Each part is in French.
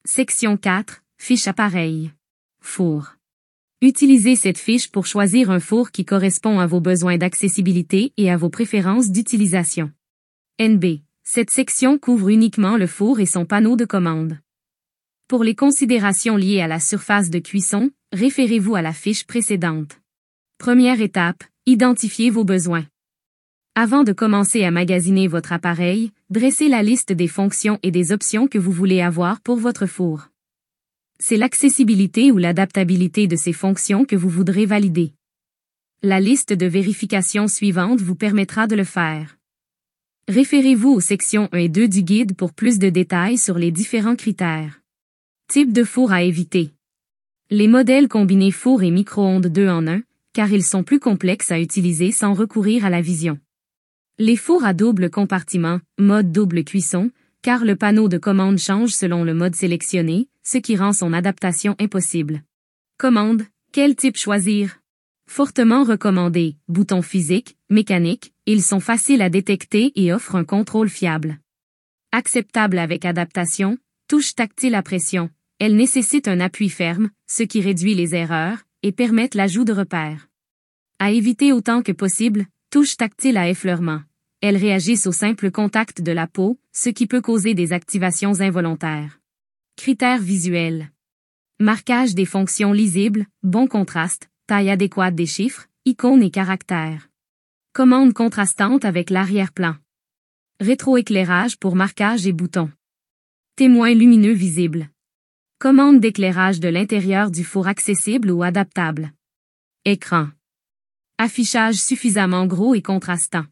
Section 4, fiche appareil. Four. Utilisez cette fiche pour choisir un four qui correspond à vos besoins d'accessibilité et à vos préférences d'utilisation. NB. Cette section couvre uniquement le four et son panneau de commande. Pour les considérations liées à la surface de cuisson, référez-vous à la fiche précédente. Première étape, identifiez vos besoins. Avant de commencer à magasiner votre appareil, dressez la liste des fonctions et des options que vous voulez avoir pour votre four. C'est l'accessibilité ou l'adaptabilité de ces fonctions que vous voudrez valider. La liste de vérification suivante vous permettra de le faire. Référez-vous aux sections 1 et 2 du guide pour plus de détails sur les différents critères. Type de four à éviter. Les modèles combinés four et micro-ondes 2 en 1, car ils sont plus complexes à utiliser sans recourir à la vision. Les fours à double compartiment, mode double cuisson, car le panneau de commande change selon le mode sélectionné, ce qui rend son adaptation impossible. Commande, quel type choisir? Fortement recommandé, boutons physiques, mécaniques, ils sont faciles à détecter et offrent un contrôle fiable. Acceptable avec adaptation, touche tactile à pression, elles nécessitent un appui ferme, ce qui réduit les erreurs, et permettent l'ajout de repères. À éviter autant que possible, touche tactile à effleurement. Elles réagissent au simple contact de la peau, ce qui peut causer des activations involontaires. Critères visuels. Marquage des fonctions lisibles, bon contraste, taille adéquate des chiffres, icônes et caractères. Commande contrastante avec l'arrière-plan. Rétroéclairage pour marquage et boutons. Témoin lumineux visible. Commande d'éclairage de l'intérieur du four accessible ou adaptable. Écran. Affichage suffisamment gros et contrastant.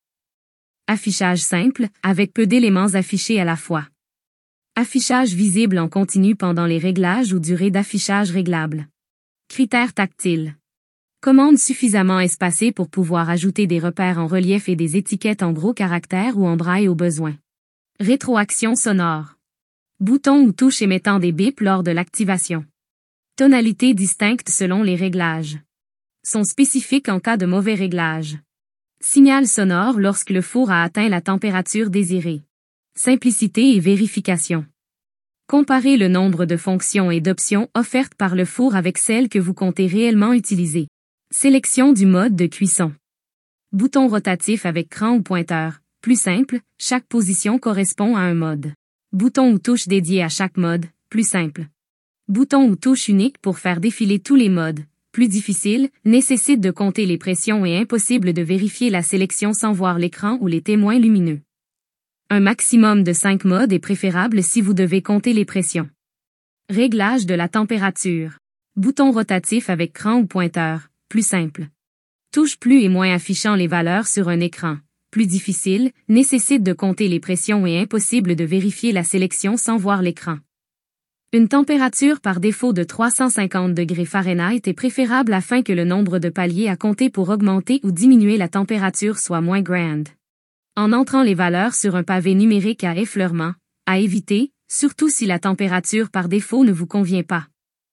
Affichage simple, avec peu d'éléments affichés à la fois. Affichage visible en continu pendant les réglages ou durée d'affichage réglable. Critères tactiles. Commande suffisamment espacée pour pouvoir ajouter des repères en relief et des étiquettes en gros caractères ou en braille au besoin. Rétroaction sonore. Boutons ou touches émettant des bips lors de l'activation. Tonalité distincte selon les réglages. Sont spécifiques en cas de mauvais réglage. Signal sonore lorsque le four a atteint la température désirée. Simplicité et vérification. Comparez le nombre de fonctions et d'options offertes par le four avec celles que vous comptez réellement utiliser. Sélection du mode de cuisson. Bouton rotatif avec cran ou pointeur. Plus simple, chaque position correspond à un mode. Bouton ou touche dédié à chaque mode. Plus simple. Bouton ou touche unique pour faire défiler tous les modes. Plus difficile, nécessite de compter les pressions et impossible de vérifier la sélection sans voir l'écran ou les témoins lumineux. Un maximum de 5 modes est préférable si vous devez compter les pressions. Réglage de la température. Bouton rotatif avec cran ou pointeur, plus simple. Touche plus et moins affichant les valeurs sur un écran. Plus difficile, nécessite de compter les pressions et impossible de vérifier la sélection sans voir l'écran. Une température par défaut de 350 degrés Fahrenheit est préférable afin que le nombre de paliers à compter pour augmenter ou diminuer la température soit moins grand. En entrant les valeurs sur un pavé numérique à effleurement, à éviter, surtout si la température par défaut ne vous convient pas.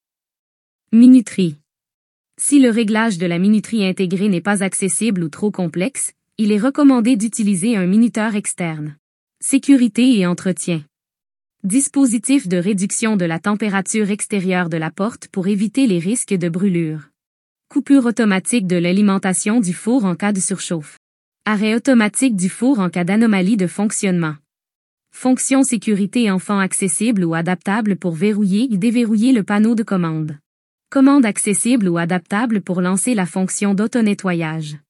Minuterie. Si le réglage de la minuterie intégrée n'est pas accessible ou trop complexe, il est recommandé d'utiliser un minuteur externe. Sécurité et entretien. Dispositif de réduction de la température extérieure de la porte pour éviter les risques de brûlure. Coupure automatique de l'alimentation du four en cas de surchauffe. Arrêt automatique du four en cas d'anomalie de fonctionnement. Fonction sécurité enfant accessible ou adaptable pour verrouiller et déverrouiller le panneau de commande. Commande accessible ou adaptable pour lancer la fonction d'auto-nettoyage.